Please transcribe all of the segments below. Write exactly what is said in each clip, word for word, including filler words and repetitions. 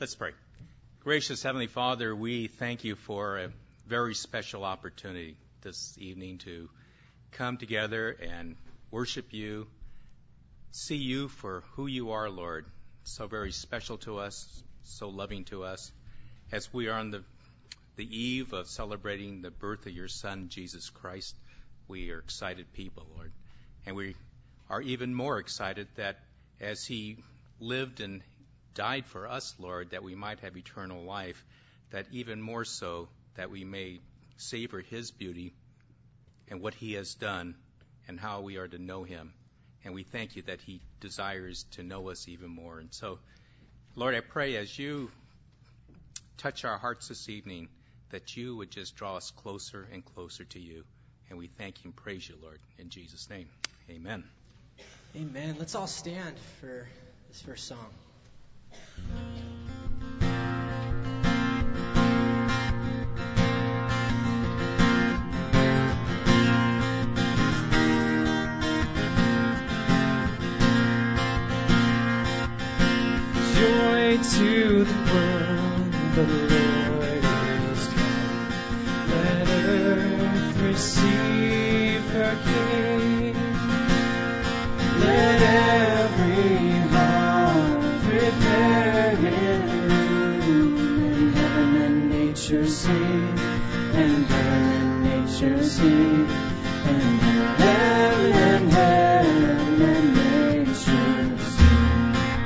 Let's pray. Gracious Heavenly Father, we thank you for a very special opportunity this evening to come together and worship you, see you for who you are, Lord, so very special to us, so loving to us. As we are on the, the eve of celebrating the birth of your Son, Jesus Christ, we are excited people, Lord. And we are even more excited that as he lived and died for us, Lord, that we might have eternal life, that even more so that we may savor his beauty and what he has done and how we are to know him. And we thank you that he desires to know us even more. And so, Lord, I pray as you touch our hearts this evening, that you would just draw us closer and closer to you. And we thank you and praise you, Lord, in Jesus' name. Amen. Amen. Let's all stand for this first song. Joy to the world, the Lord is come. Let earth receive her King. Let every heart prepare Him room, and heaven and nature sing, and heaven and nature sing, and heaven and heaven and nature sing.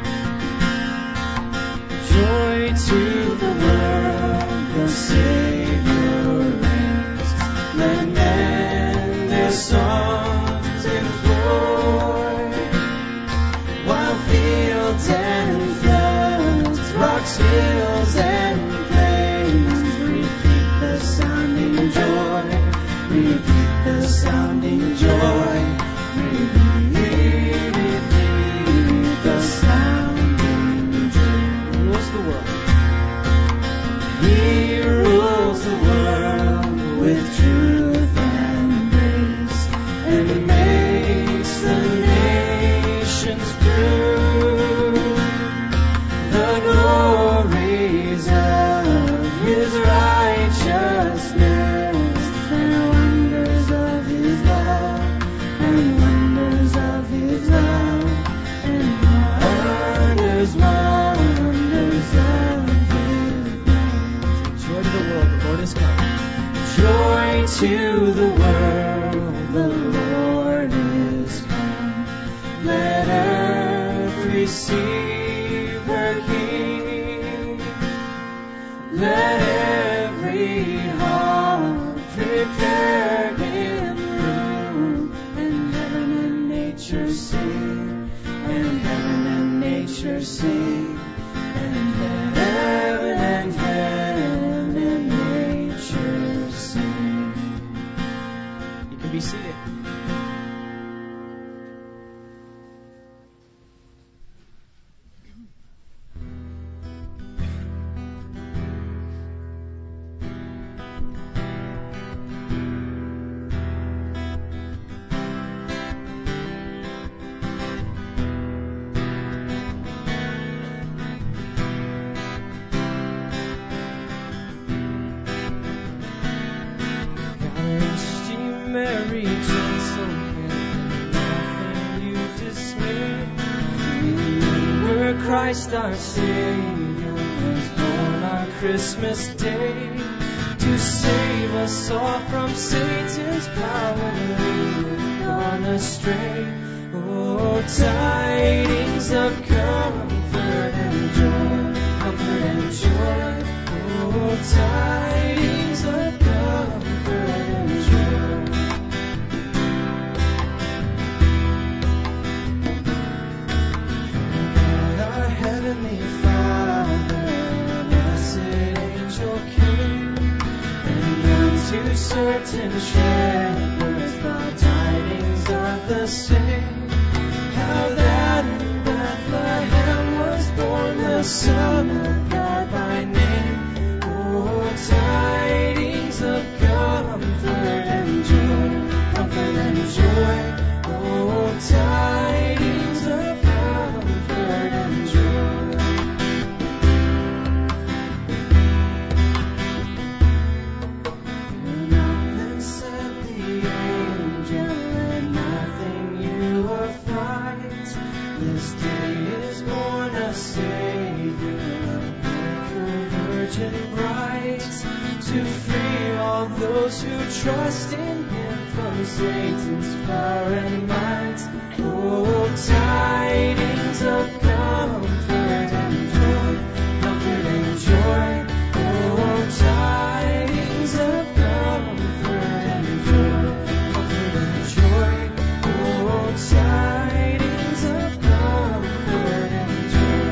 Joy to the world, the Savior reigns. Let men their songs employ, while fields and floods, rocks, hills, and plains repeat the sounding joy, repeat the sounding joy, repeat the sounding joy. Rules the world. He rules the world with truth and grace, and makes the nations prove the glories of his righteousness, and wonders of his love, and wonders of his love, and wonders, wonders of his love. Joy to the world, the Lord is come. Joy to the world, the Lord is come. Let earth receive her King. Let every heart prepare him room, and heaven and nature sing, and heaven and nature sing, and heaven and heaven and nature sing. You can be seated. Rest ye merry, gentle men, nothing you dismay. Remember Christ our Savior was born on Christmas Day, to save us all from Satan's power when we were gone astray. Oh, tidings of comfort and joy, comfort and joy. Oh, tidings of comfort and joy. God, our heavenly Father, blessed angel King, and unto certain shepherds the tidings of the same, how that in Bethlehem was born the Son of God by name. Oh, tidings of comfort and joy, comfort and joy. Oh, tidings of comfort and joy. those who trust in Him from Satan's power and might. Oh, tidings of comfort and joy, comfort and joy. Oh, tidings of comfort and joy, comfort and joy. Oh, tidings of comfort and joy.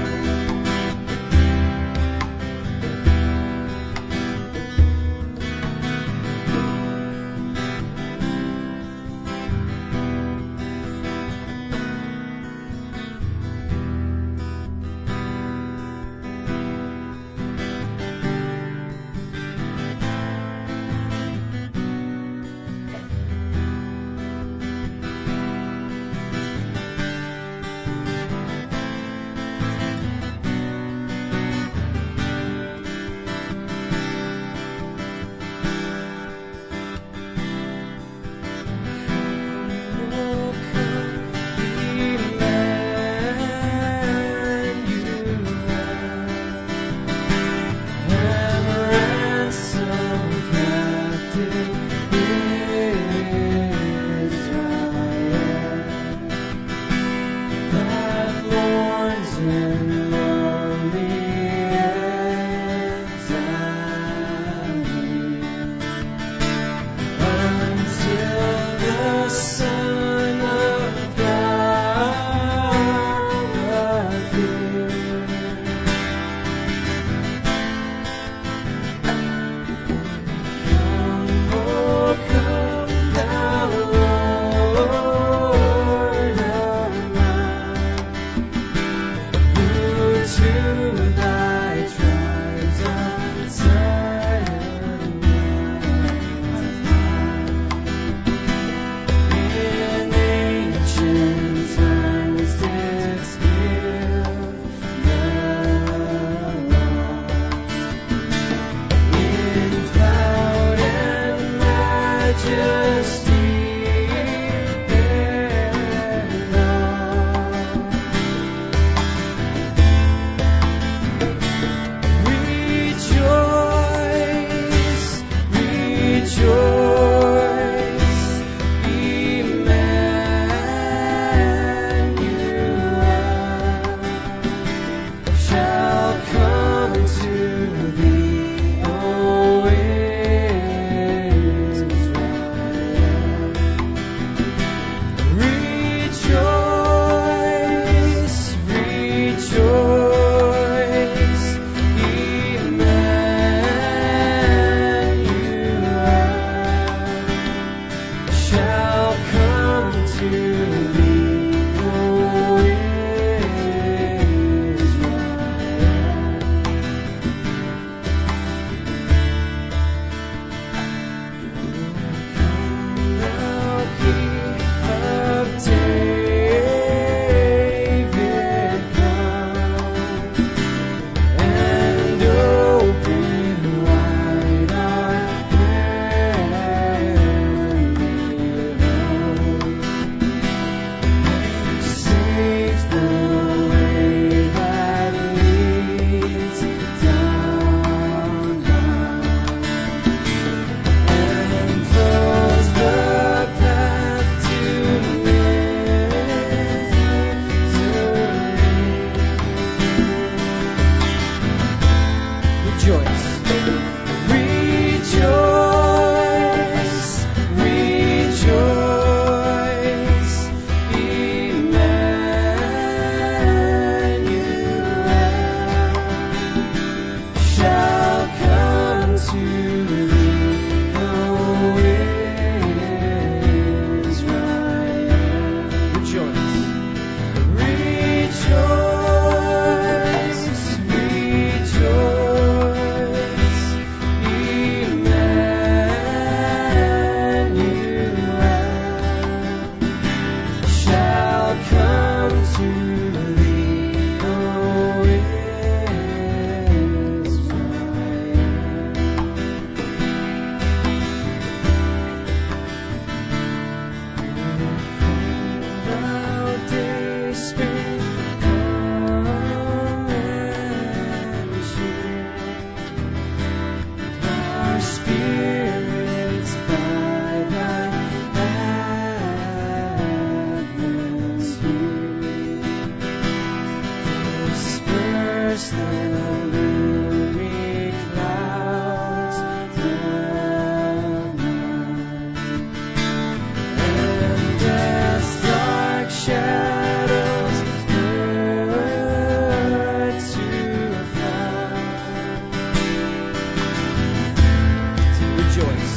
Rejoice.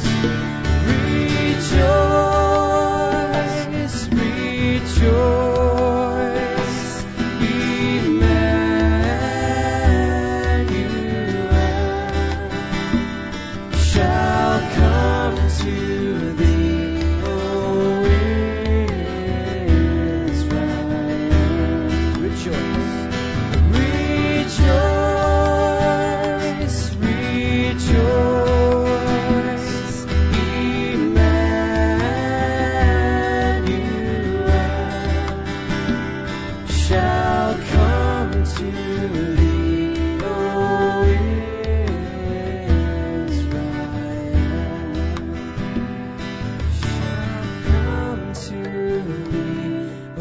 Rejoice, rejoice, Emmanuel shall come to thee, O Israel. Rejoice. Rejoice, rejoice, Emmanuel shall come to thee, O Israel. Shall come to thee, O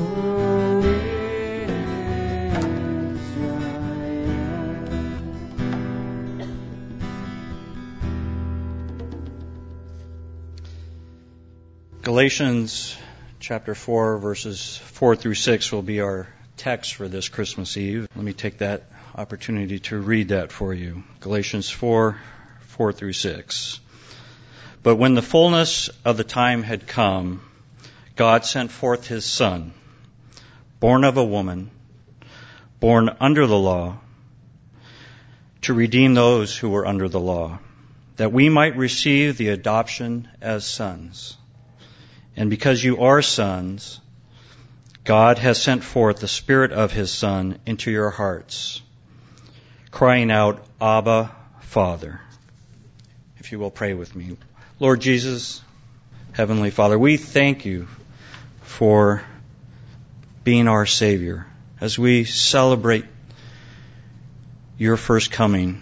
Galatians chapter four, verses four through six will be our text for this Christmas Eve. Let me take that opportunity to read that for you. Galatians four, four through six. But when the fullness of the time had come, God sent forth His Son, born of a woman, born under the law, to redeem those who were under the law, that we might receive the adoption as sons. And because you are sons, God has sent forth the Spirit of His Son into your hearts, crying out, Abba, Father. If you will pray with me. Lord Jesus, Heavenly Father, we thank you for being our Savior. As we celebrate your first coming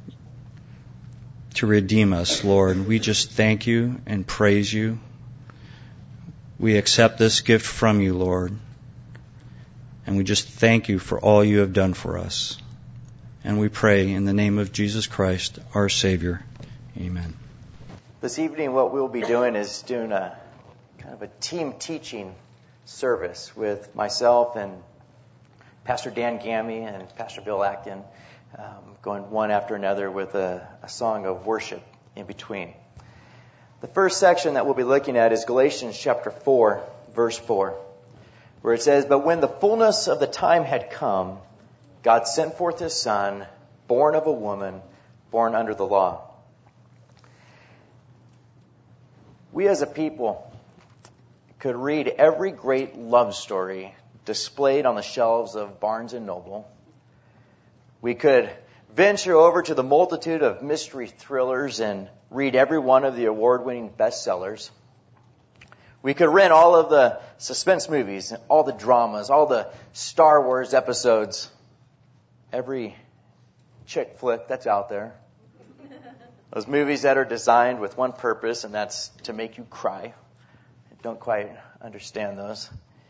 to redeem us, Lord, we just thank you and praise you. We accept this gift from you, Lord, and we just thank you for all you have done for us. And we pray in the name of Jesus Christ, our Savior. Amen. This evening, what we'll be doing is doing a kind of a team teaching service with myself and Pastor Dan Gammy and Pastor Bill Acton, um, going one after another with a, a song of worship in between. The first section that we'll be looking at is Galatians chapter four, verse four, where it says, But when the fullness of the time had come, God sent forth His Son, born of a woman, born under the law. We as a people could read every great love story displayed on the shelves of Barnes and Noble. We could venture over to the multitude of mystery thrillers and read every one of the award-winning bestsellers. We could rent all of the suspense movies, all the dramas, all the Star Wars episodes, every chick flick that's out there. Those movies that are designed with one purpose, and that's to make you cry. I don't quite understand those.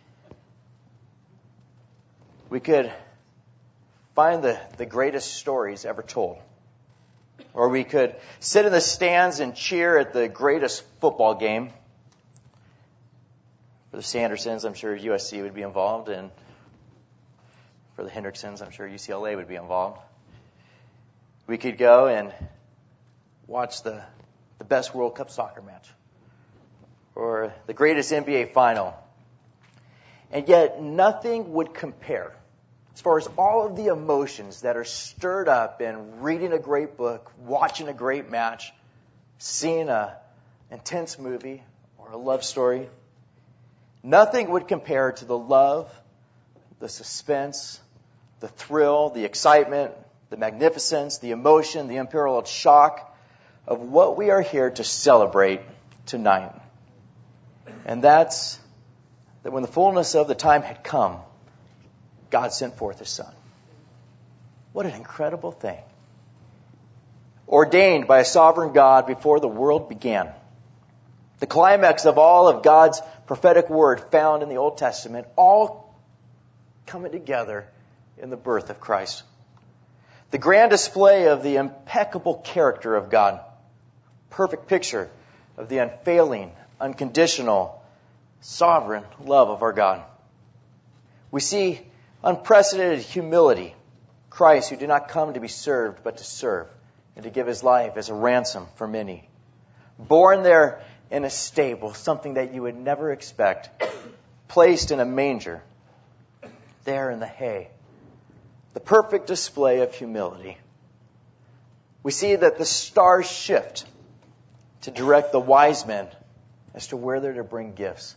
We could find the, the greatest stories ever told. Or we could sit in the stands and cheer at the greatest football game. For the Sandersons, I'm sure U S C would be involved. And for the Hendricksons, I'm sure U C L A would be involved. We could go and watch the, the best World Cup soccer match. Or the greatest N B A final. And yet nothing would compare, as far as all of the emotions that are stirred up in reading a great book, watching a great match, seeing an intense movie or a love story, nothing would compare to the love, the suspense, the thrill, the excitement, the magnificence, the emotion, the unparalleled shock of what we are here to celebrate tonight. And that's that when the fullness of the time had come, God sent forth His Son. What an incredible thing. Ordained by a sovereign God before the world began. The climax of all of God's prophetic word found in the Old Testament, all coming together in the birth of Christ. The grand display of the impeccable character of God. Perfect picture of the unfailing, unconditional, sovereign love of our God. We see unprecedented humility. Christ, who did not come to be served, but to serve, and to give His life as a ransom for many. born there in a stable, something that you would never expect, placed in a manger, there in the hay. The perfect display of humility. We see that the stars shift to direct the wise men as to where they're to bring gifts.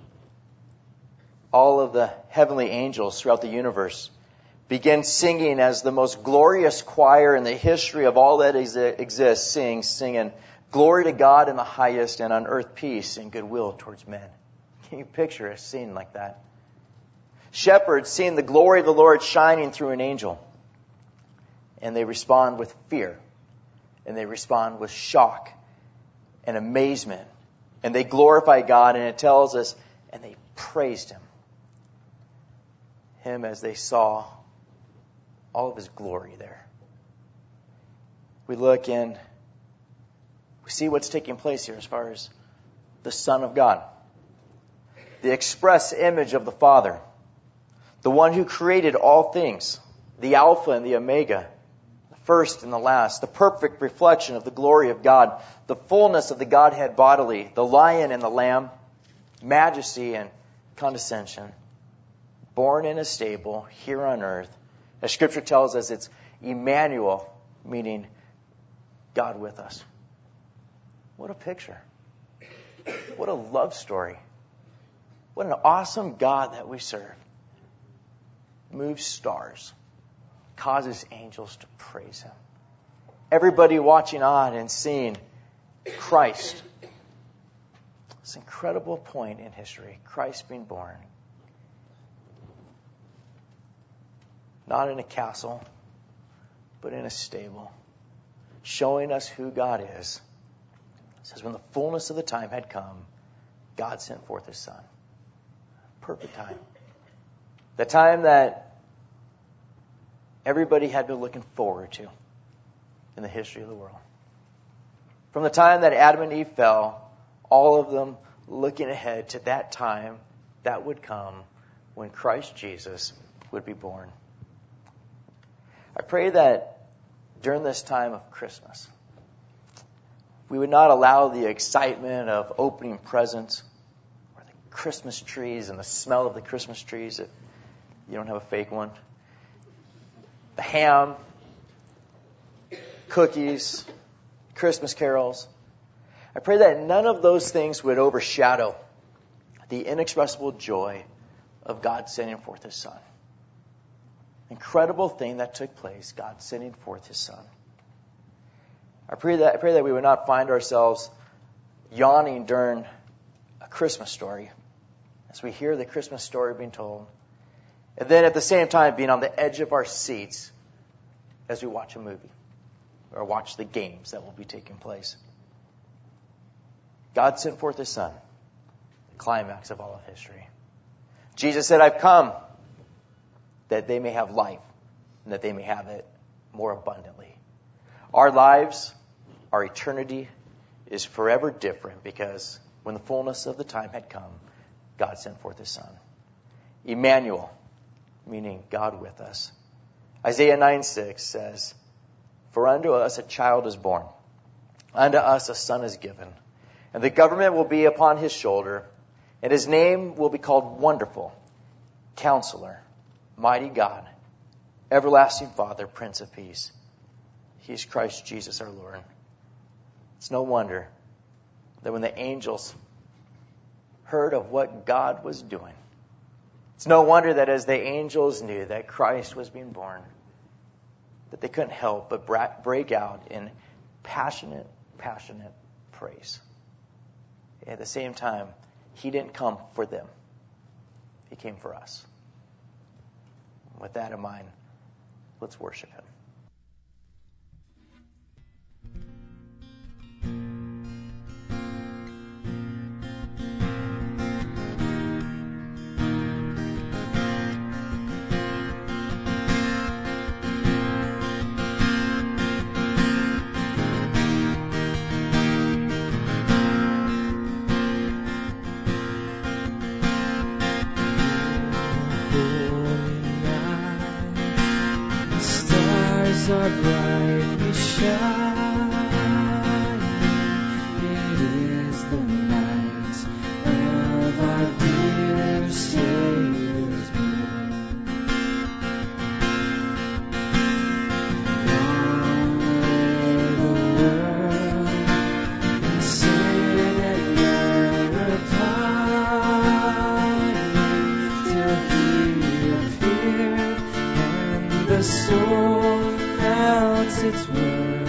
All of the heavenly angels throughout the universe begin singing as the most glorious choir in the history of all that is, exists, sing, singing, "Glory to God in the highest, and on earth peace and goodwill towards men." Can you picture a scene like that? Shepherds seeing the glory of the Lord shining through an angel. And they respond with fear. And they respond with shock and amazement. And they glorify God, and it tells us, and they praised Him. Him as they saw all of His glory there. We look and we see what's taking place here as far as the Son of God. The express image of the Father. The one who created all things. The Alpha and the Omega. The first and the last. The perfect reflection of the glory of God. The fullness of the Godhead bodily. The Lion and the Lamb. Majesty and condescension. Born in a stable here on earth. As Scripture tells us, it's Emmanuel, meaning God with us. What a picture. What a love story. What an awesome God that we serve. Moves stars. Causes angels to praise Him. Everybody watching on and seeing Christ. This incredible point in history. Christ being born. Not in a castle, but in a stable. Showing us who God is. It says, when the fullness of the time had come, God sent forth His Son. Perfect time. The time that everybody had been looking forward to in the history of the world. From the time that Adam and Eve fell, all of them looking ahead to that time that would come when Christ Jesus would be born. I pray that during this time of Christmas, we would not allow the excitement of opening presents or the Christmas trees and the smell of the Christmas trees, if you don't have a fake one, the ham, cookies, Christmas carols. I pray that none of those things would overshadow the inexpressible joy of God sending forth His Son. Incredible thing that took place, God sending forth His Son. I pray that I pray that we would not find ourselves yawning during a Christmas story as we hear the Christmas story being told, and then at the same time being on the edge of our seats as we watch a movie or watch the games that will be taking place. God sent forth His Son, the climax of all of history. Jesus said, "I've come that they may have life, and that they may have it more abundantly." Our lives, our eternity, is forever different because when the fullness of the time had come, God sent forth His Son. Emmanuel, meaning God with us. Isaiah nine six says, "For unto us a child is born, unto us a son is given, and the government will be upon His shoulder, and His name will be called Wonderful, Counselor, Mighty God, Everlasting Father, Prince of Peace." He is Christ Jesus our Lord. It's no wonder that when the angels heard of what God was doing, it's no wonder that as the angels knew that Christ was being born, that they couldn't help but break out in passionate, passionate praise. At the same time, He didn't come for them. He came for us. With that in mind, let's worship Him. Are brightly shining in dear Savior's blood. Long lay the world in sin and never pining till He appeared and the soul felt its worth.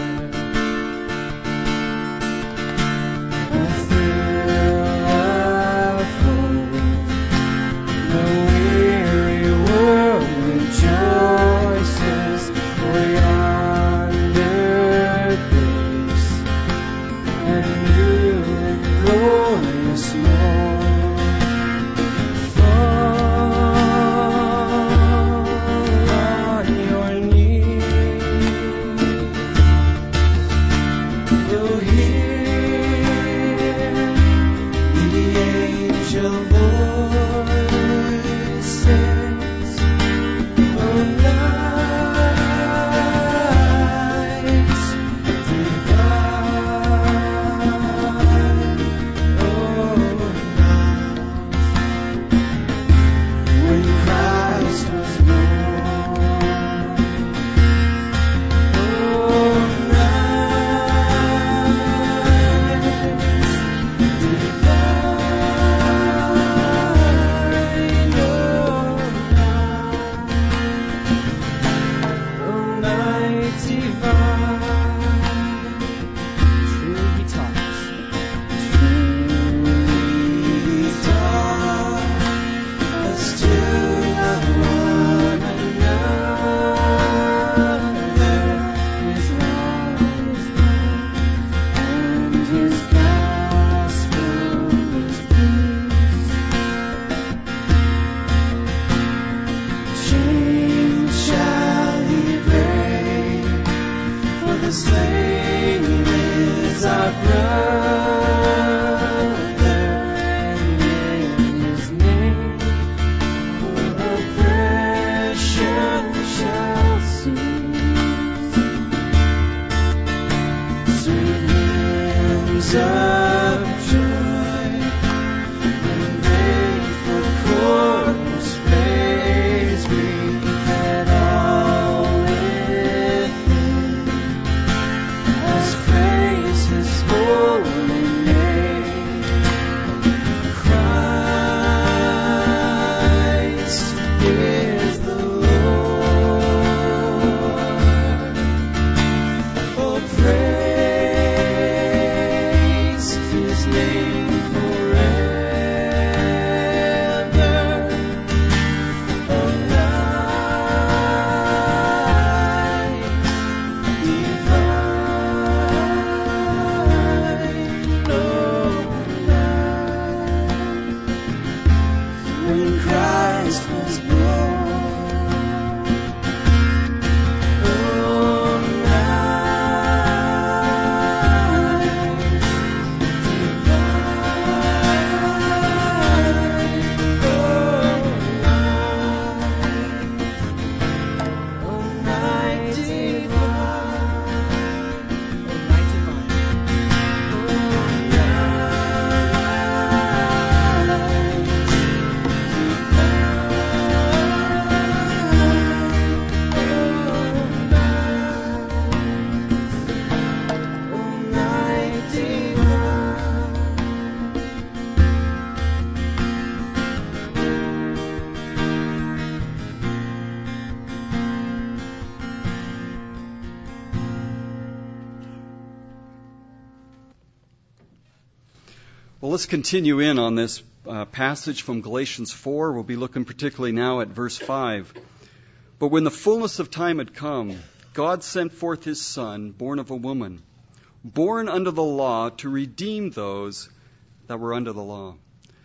Well, let's continue in on this uh, passage from Galatians four. We'll be looking particularly now at verse five. But when the fullness of time had come, God sent forth his Son, born of a woman, born under the law, to redeem those that were under the law.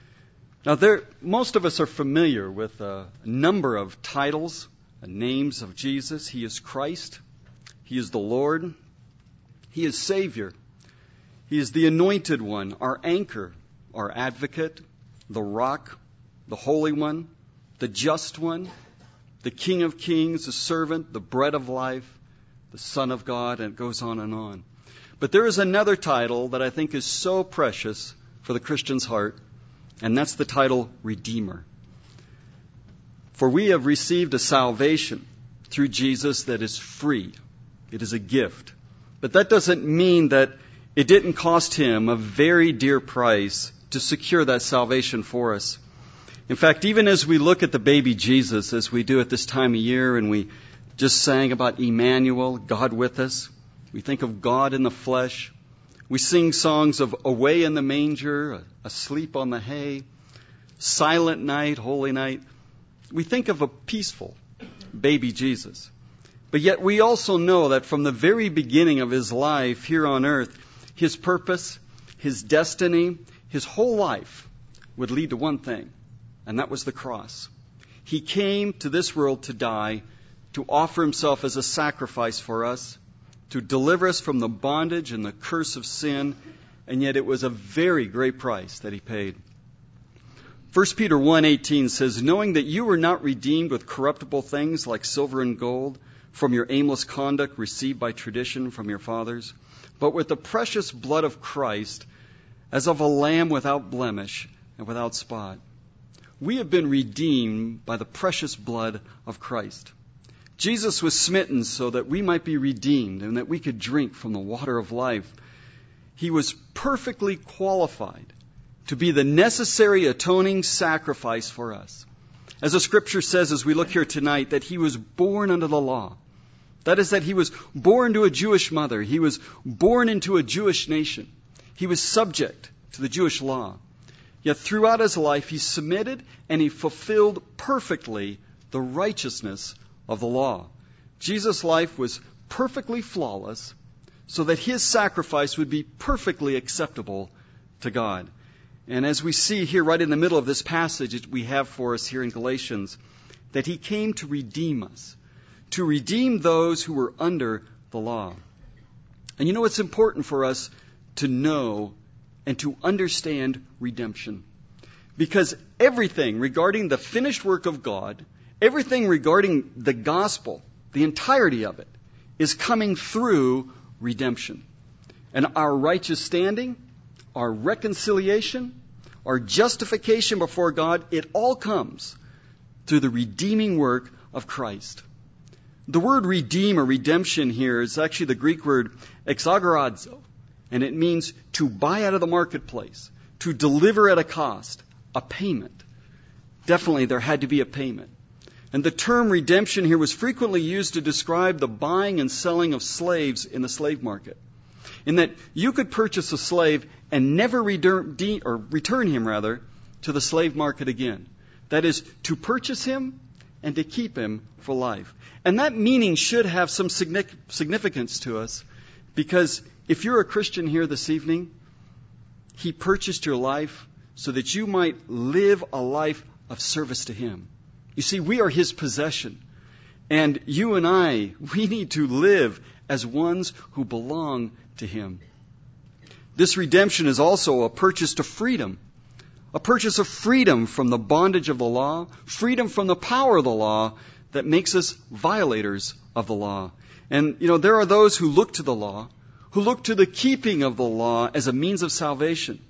Now, there, most of us are familiar with a number of titles, names of Jesus. He is Christ. He is the Lord. He is Savior. He is the Anointed One, our anchor, our advocate, the rock, the Holy One, the Just One, the King of Kings, the servant, the bread of life, the Son of God, and it goes on and on. But there is another title that I think is so precious for the Christian's heart. and that's the title Redeemer. For we have received a salvation through Jesus that is free. It is a gift. But that doesn't mean that it didn't cost him a very dear price to secure that salvation for us. In fact, even as we look at the baby Jesus, as we do at this time of year, and we just sang about Emmanuel, God with us, we think of God in the flesh. We sing songs of Away in the Manger, Asleep on the Hay, Silent Night, Holy Night. We think of a peaceful baby Jesus. But yet we also know that from the very beginning of his life here on earth, his purpose, his destiny, his whole life would lead to one thing, and that was the cross. He came to this world to die, to offer himself as a sacrifice for us, to deliver us from the bondage and the curse of sin, and yet it was a very great price that he paid. First Peter one eighteen says, knowing that you were not redeemed with corruptible things like silver and gold from your aimless conduct received by tradition from your fathers, but with the precious blood of Christ, as of a lamb without blemish and without spot. We have been redeemed by the precious blood of Christ. Jesus was smitten so that we might be redeemed and that we could drink from the water of life. He was perfectly qualified to be the necessary atoning sacrifice for us. As the scripture says as we look here tonight, that he was born under the law. That is, that he was born to a Jewish mother. He was born into a Jewish nation. He was subject to the Jewish law. Yet throughout his life, he submitted and he fulfilled perfectly the righteousness of the law. Jesus' life was perfectly flawless so that his sacrifice would be perfectly acceptable to God. And as we see here right in the middle of this passage we have for us here in Galatians, that he came to redeem us, to redeem those who were under the law. And you know, it's important for us to know and to understand redemption. Because everything regarding the finished work of God, everything regarding the gospel, the entirety of it, is coming through redemption. And our righteous standing, our reconciliation, our justification before God, it all comes through the redeeming work of Christ. The word redeem or redemption here is actually the Greek word exagorazo, and it means to buy out of the marketplace, to deliver at a cost, a payment. Definitely there had to be a payment. And the term redemption here was frequently used to describe the buying and selling of slaves in the slave market. In that you could purchase a slave and never return, or return him rather, to the slave market again. That is, to purchase him and to keep him for life. And that meaning should have some significance to us, because if you're a Christian here this evening, he purchased your life so that you might live a life of service to him. You see, we are his possession. And you and I, we need to live as ones who belong to him. This redemption is also a purchase to freedom. A purchase of freedom from the bondage of the law, freedom from the power of the law that makes us violators of the law. And, you know, there are those who look to the law, who look to the keeping of the law as a means of salvation.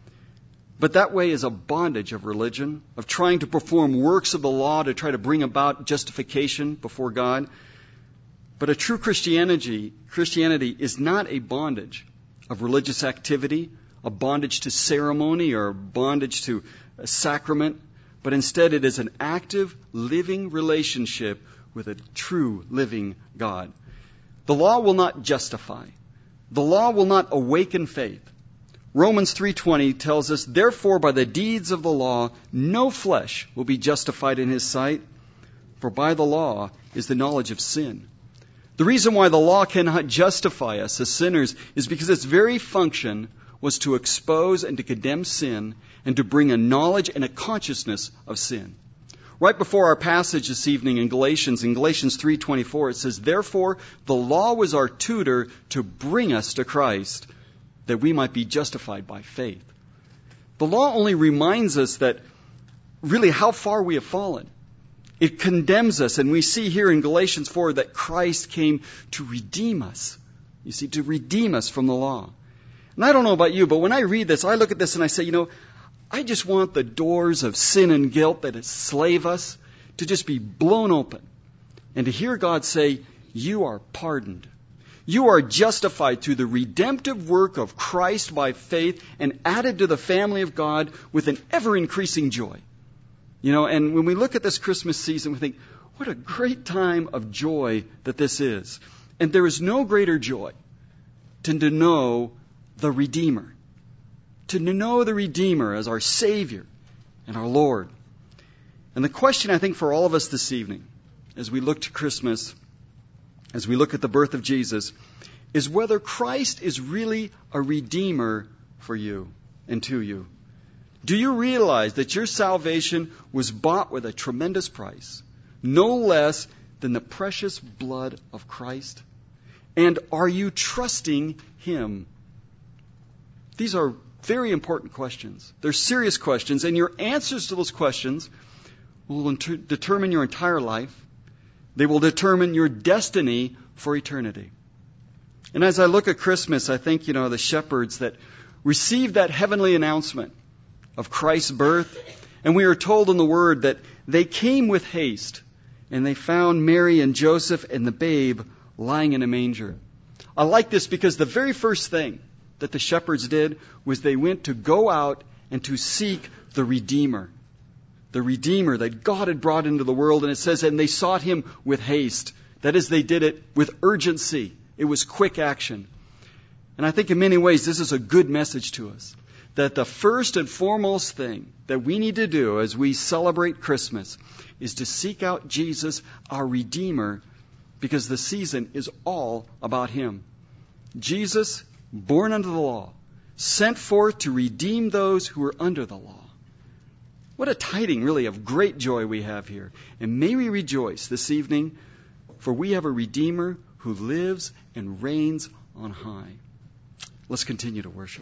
But that way is a bondage of religion, of trying to perform works of the law to try to bring about justification before God. But a true Christianity, Christianity is not a bondage of religious activity, a bondage to ceremony or a bondage to a sacrament, but instead it is an active, living relationship with a true, living God. The law will not justify. The law will not awaken faith. Romans three twenty tells us, therefore by the deeds of the law, no flesh will be justified in his sight, for by the law is the knowledge of sin. The reason why the law cannot justify us as sinners is because its very function was to expose and to condemn sin and to bring a knowledge and a consciousness of sin. Right before our passage this evening in Galatians, in Galatians three twenty-four, it says, therefore the law was our tutor to bring us to Christ, that we might be justified by faith. The law only reminds us that really how far we have fallen. It condemns us, and we see here in Galatians four that Christ came to redeem us. You see, to redeem us from the law. And I don't know about you, but when I read this, I look at this and I say, you know, I just want the doors of sin and guilt that enslave us to just be blown open. And to hear God say, you are pardoned. You are justified through the redemptive work of Christ by faith and added to the family of God with an ever-increasing joy. You know, and when we look at this Christmas season, we think, what a great time of joy that this is. And there is no greater joy than to know the Redeemer. To know the Redeemer as our Savior and our Lord. And the question, I think, for all of us this evening, as we look to Christmas, as we look at the birth of Jesus, is whether Christ is really a Redeemer for you and to you. Do you realize that your salvation was bought with a tremendous price, no less than the precious blood of Christ? And are you trusting Him? These are very important questions. They're serious questions, and your answers to those questions will inter- determine your entire life. They will determine your destiny for eternity. And as I look at Christmas, I think, you know, the shepherds that received that heavenly announcement of Christ's birth, and we are told in the Word that they came with haste, and they found Mary and Joseph and the babe lying in a manger. I like this because the very first thing that the shepherds did was they went to go out and to seek the Redeemer. The Redeemer that God had brought into the world. And it says, and they sought Him with haste. That is, they did it with urgency. It was quick action. And I think in many ways this is a good message to us. That the first and foremost thing that we need to do as we celebrate Christmas is to seek out Jesus, our Redeemer, because the season is all about Him. Jesus, born under the law, sent forth to redeem those who were under the law. What a tiding, really, of great joy we have here. And may we rejoice this evening, for we have a Redeemer who lives and reigns on high. Let's continue to worship.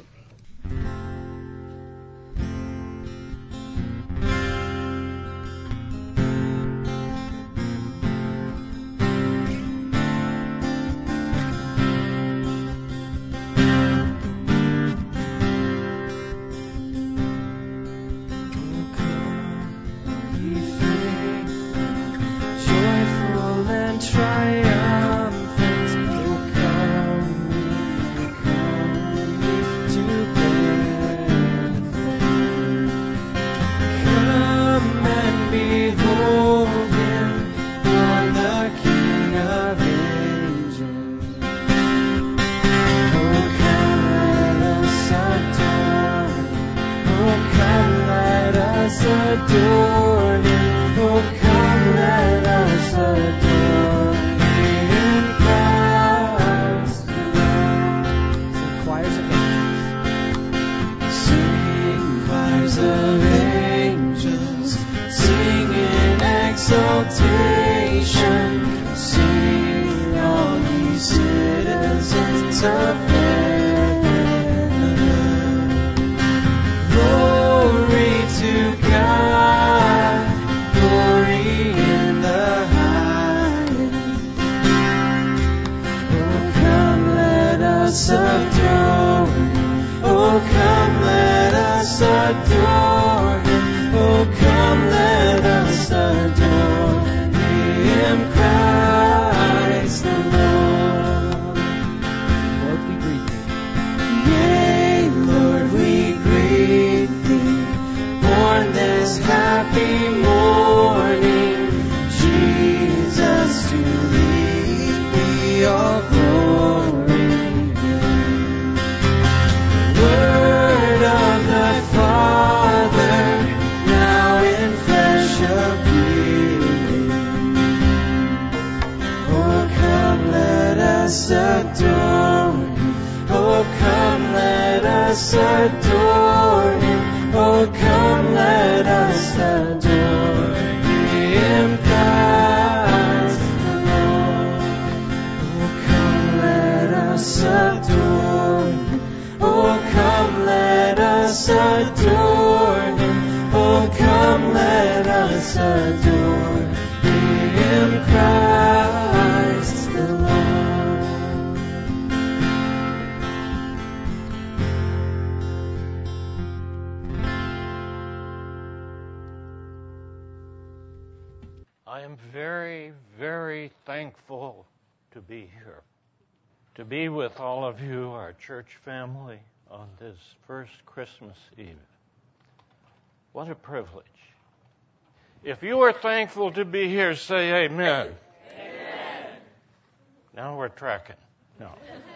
I am very, very thankful to be here, to be with all of you, our church family, on this first Christmas Eve. What a privilege. If you are thankful to be here, say amen. Amen. Now we're tracking. No.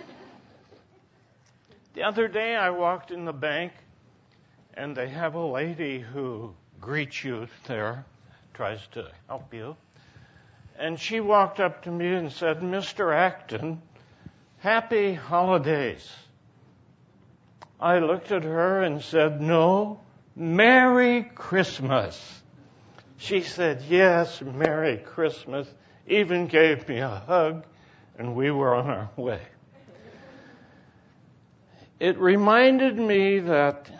The other day I walked in the bank, and they have a lady who greets you there, tries to help you. And she walked up to me and said, Mister Acton, happy holidays. I looked at her and said, no, Merry Christmas. She said, yes, Merry Christmas, even gave me a hug, and we were on our way. It reminded me that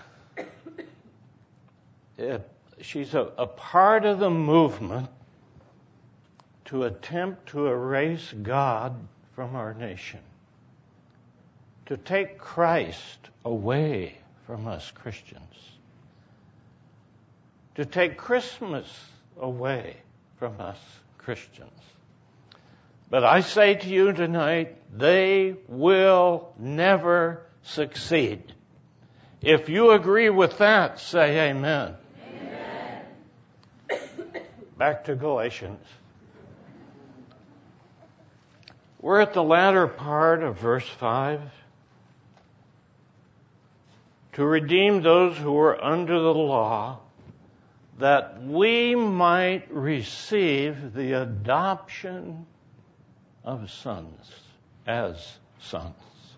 it, she's a, a part of the movement to attempt to erase God from our nation, to take Christ away from us Christians, to take Christmas away from us Christians. But I say to you tonight, they will never succeed. If you agree with that, say amen. Amen. Back to Galatians. We're at the latter part of verse five. To redeem those who were under the law, that we might receive the adoption of sons, as sons.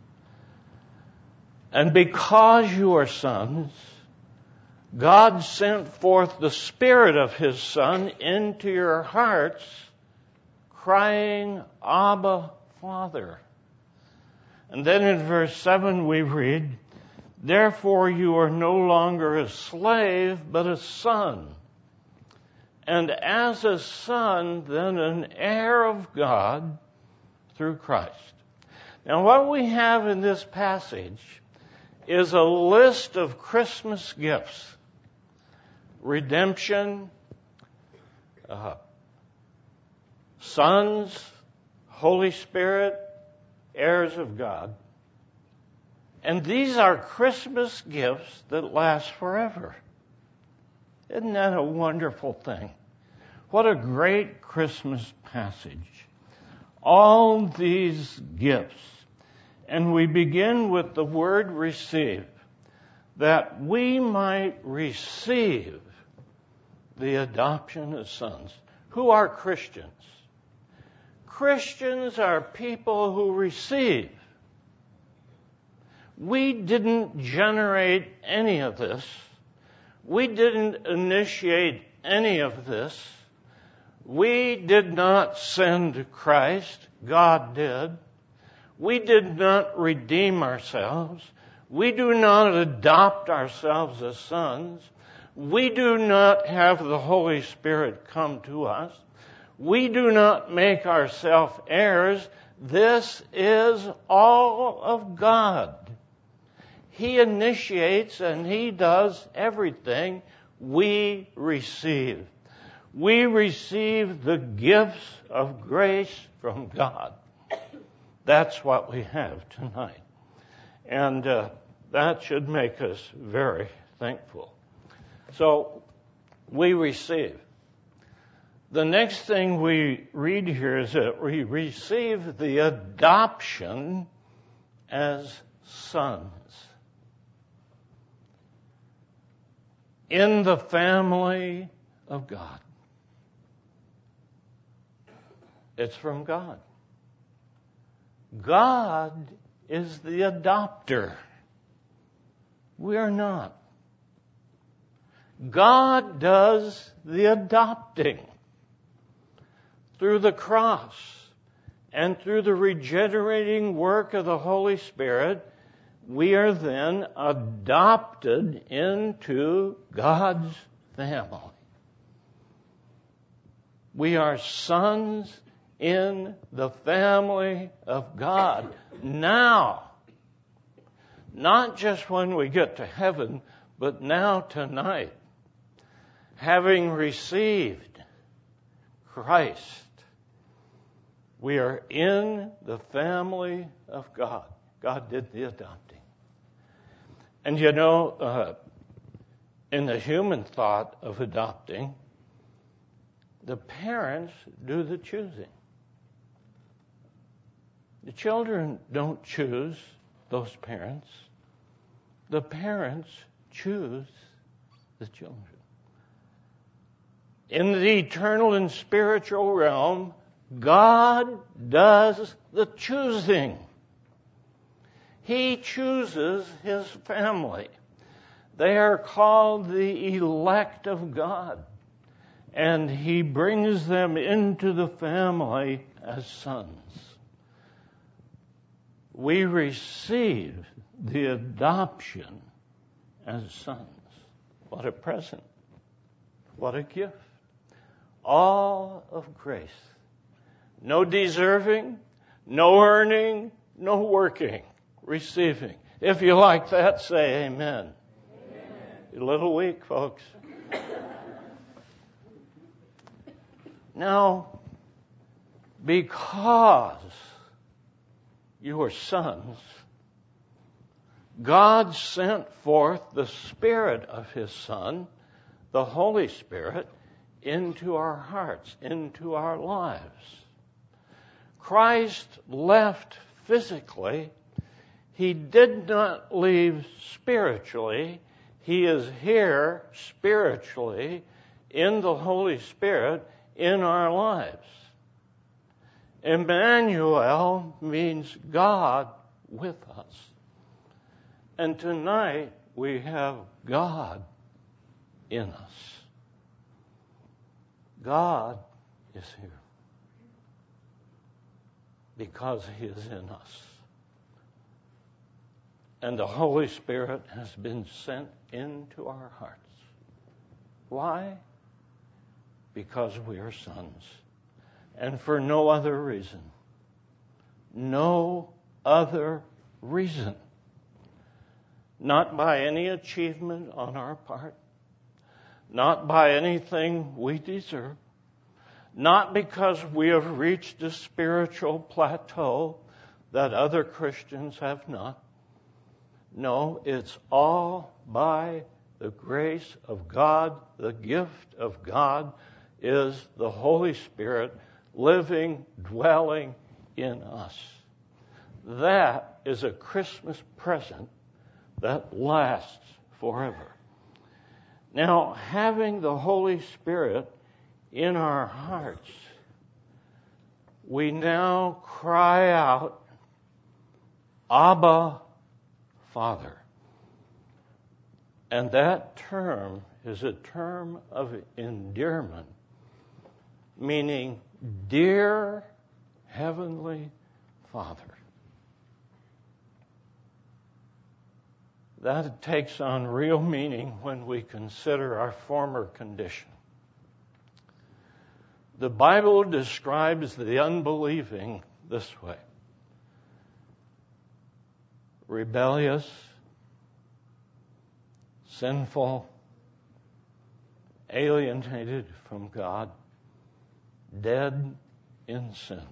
And because you are sons, God sent forth the Spirit of His Son into your hearts, crying, Abba, Father. And then in verse seven we read, therefore you are no longer a slave, but a son. And as a son, then an heir of God through Christ. Now what we have in this passage is a list of Christmas gifts. Redemption, uh, sons, Holy Spirit, heirs of God. And these are Christmas gifts that last forever. Isn't that a wonderful thing? What a great Christmas passage. All these gifts. And we begin with the word receive, that we might receive the adoption of sons. Who are Christians? Christians are people who receive. We didn't generate any of this. We didn't initiate any of this. We did not send Christ. God did. We did not redeem ourselves. We do not adopt ourselves as sons. We do not have the Holy Spirit come to us. We do not make ourselves heirs. This is all of God. He initiates and He does everything. We receive. We receive the gifts of grace from God. That's what we have tonight. And uh, that should make us very thankful. So, we receive. The next thing we read here is that we receive the adoption as sons. In the family of God. It's from God. God is the adopter. We are not. God does the adopting. Through the cross and through the regenerating work of the Holy Spirit, we are then adopted into God's family. We are sons in the family of God now. Not just when we get to heaven, but now tonight. Having received Christ, we are in the family of God. God did the adopting. And you know, uh, in the human thought of adopting, the parents do the choosing. The children don't choose those parents. The parents choose the children. In the eternal and spiritual realm, God does the choosing. He chooses His family. They are called the elect of God. And He brings them into the family as sons. We receive the adoption as sons. What a present. What a gift. All of grace. No deserving, no earning, no working. Receiving. If you like that, say amen. Amen. You're a little weak, folks. Now, because you are sons, God sent forth the Spirit of His Son, the Holy Spirit, into our hearts, into our lives. Christ left physically. He did not leave spiritually. He is here spiritually in the Holy Spirit in our lives. Emmanuel means God with us. And tonight we have God in us. God is here because He is in us. And the Holy Spirit has been sent into our hearts. Why? Because we are sons. And for no other reason. No other reason. Not by any achievement on our part. Not by anything we deserve. Not because we have reached a spiritual plateau that other Christians have not. No, it's all by the grace of God. The gift of God is the Holy Spirit living, dwelling in us. That is a Christmas present that lasts forever. Now, having the Holy Spirit in our hearts, we now cry out, Abba, Father. And that term is a term of endearment, meaning, dear Heavenly Father. That takes on real meaning when we consider our former condition. The Bible describes the unbelieving this way: rebellious, sinful, alienated from God, dead in sin.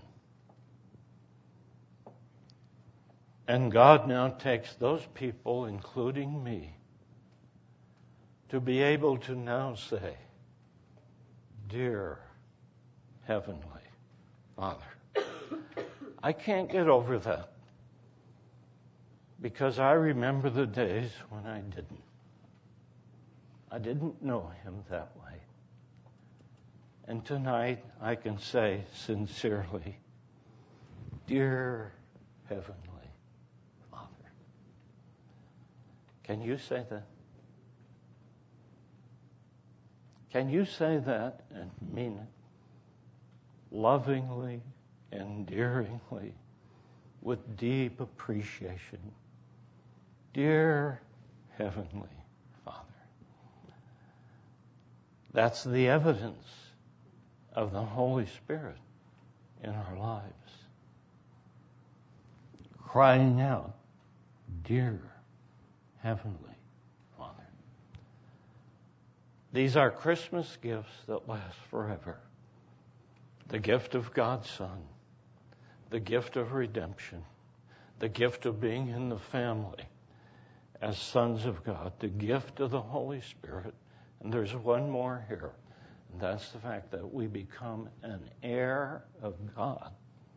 And God now takes those people, including me, to be able to now say, dear Heavenly Father. I can't get over that because I remember the days when I didn't. I didn't know Him that way. And tonight I can say sincerely, dear Heavenly Father. Can you say that? Can you say that and mean it? Lovingly, endearingly, with deep appreciation. Dear Heavenly Father. That's the evidence of the Holy Spirit in our lives. Crying out, dear Heavenly Father. These are Christmas gifts that last forever. the gift of God's Son, the gift of redemption, the gift of being in the family as sons of God, the gift of the Holy Spirit. And there's one more here, and that's the fact that we become an heir of God.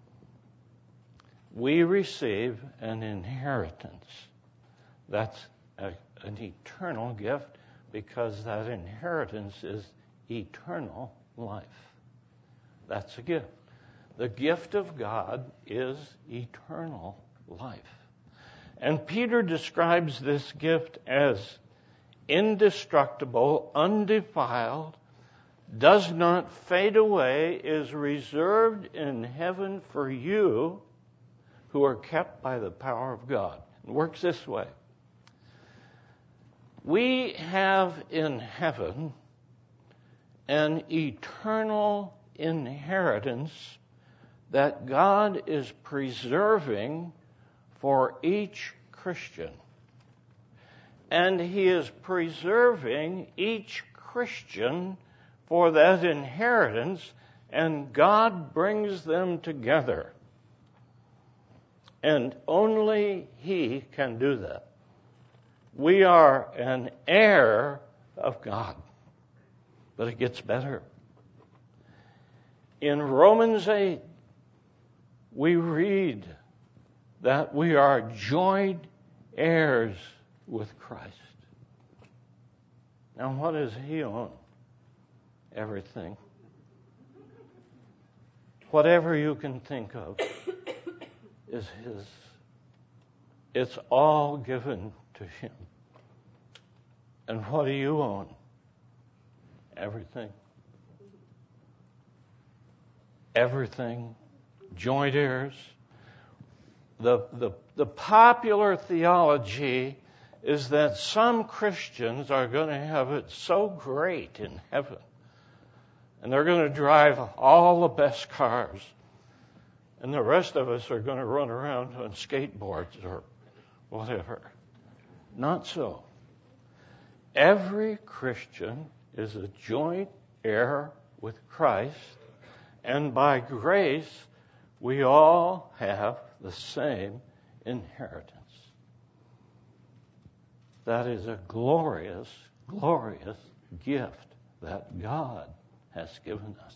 We receive an inheritance. That's a, an eternal gift, because that inheritance is eternal life. That's a gift. The gift of God is eternal life. And Peter describes this gift as indestructible, undefiled, does not fade away, is reserved in heaven for you who are kept by the power of God. It works this way. We have in heaven an eternal inheritance that God is preserving for each Christian. And He is preserving each Christian for that inheritance, and God brings them together. And only He can do that. We are an heir of God. But it gets better. In Romans eight, we read that we are joint heirs with Christ. Now, what does He own? Everything. Whatever you can think of is His. It's all given to Him. And what do you own? Everything. Everything. Joint heirs. The, the, the popular theology is that some Christians are going to have it so great in heaven, and they're going to drive all the best cars, and the rest of us are going to run around on skateboards or whatever. Not so. Every Christian is a joint heir with Christ, and by grace we all have the same inheritance. That is a glorious, glorious gift that God has given us.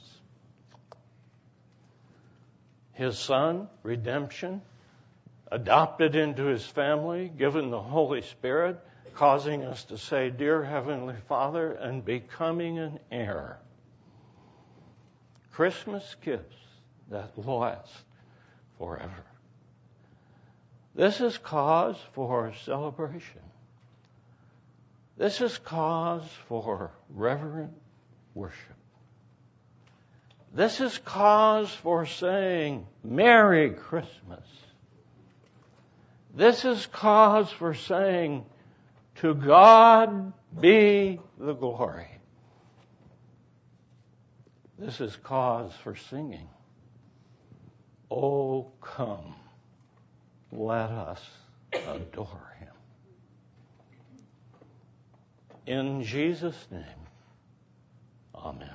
His Son, redemption, adopted into His family, given the Holy Spirit, causing us to say, "Dear Heavenly Father," and becoming an heir. Christmas gifts that last forever. This is cause for celebration. This is cause for reverent worship. This is cause for saying, "Merry Christmas." This is cause for saying, "To God be the glory." This is cause for singing, "Oh, come, let us adore Him." In Jesus' name, amen.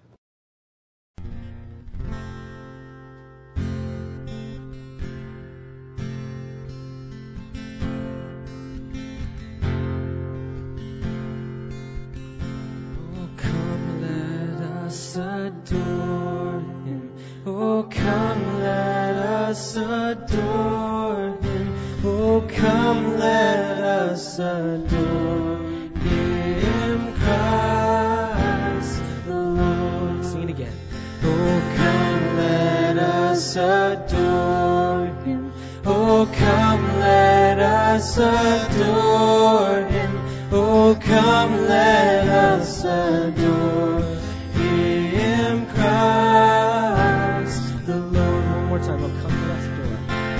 Adore Him. Oh, come, let us adore Him. Oh, come, let us adore Him, Christ the Lord. Sing it again. Oh, come, let us adore Him. Oh, come, let us adore Him. Oh, come, let us adore Him, Christ the Lord. One more time. Oh, come, let us adore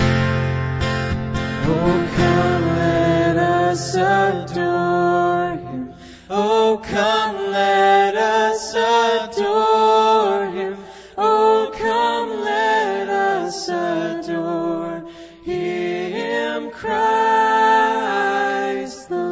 Him. Oh, come, let us adore Him. Oh, come, let us adore Him. Oh, come, let us adore Him, Christ the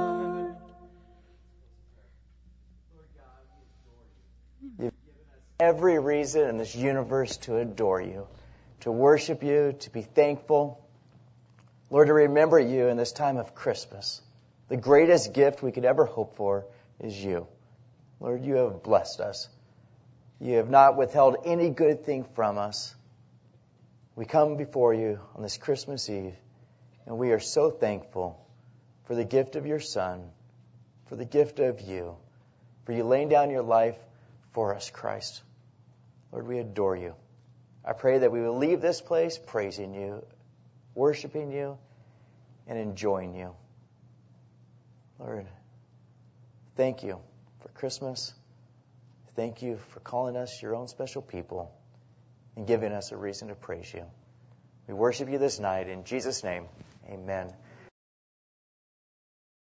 Lord. Every every reason in this universe to adore you, to worship you, to be thankful. Lord, to remember you in this time of Christmas. The greatest gift we could ever hope for is you. Lord, you have blessed us. You have not withheld any good thing from us. We come before you on this Christmas Eve, and we are so thankful for the gift of your Son, for the gift of you, for you laying down your life for us, Christ. Lord, we adore you. I pray that we will leave this place praising you, worshiping you, and enjoying you. Lord, thank you for Christmas. Thank you for calling us your own special people and giving us a reason to praise you. We worship you this night. In Jesus' name, amen.